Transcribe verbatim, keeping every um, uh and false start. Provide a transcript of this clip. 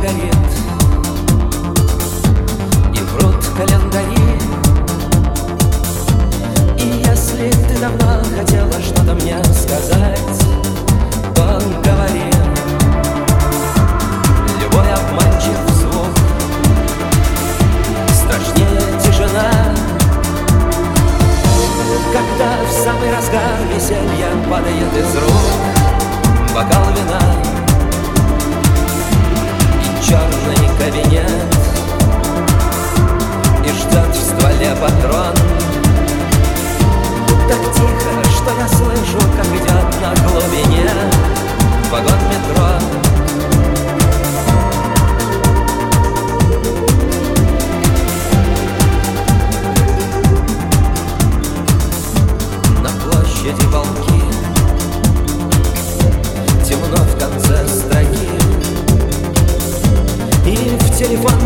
горит, и врут календари. И если ты давно хотела что-то мне сказать, то говори. Любой обманчив звук страшнее тишина. Когда в самый разгар веселья падает из рук бокал вина и черный кабинет, и ждет в стволе патрон. Так тихо, что я слышу, как идет на глубине вагон метро. На площади волки, темно в конце строки, и в телефон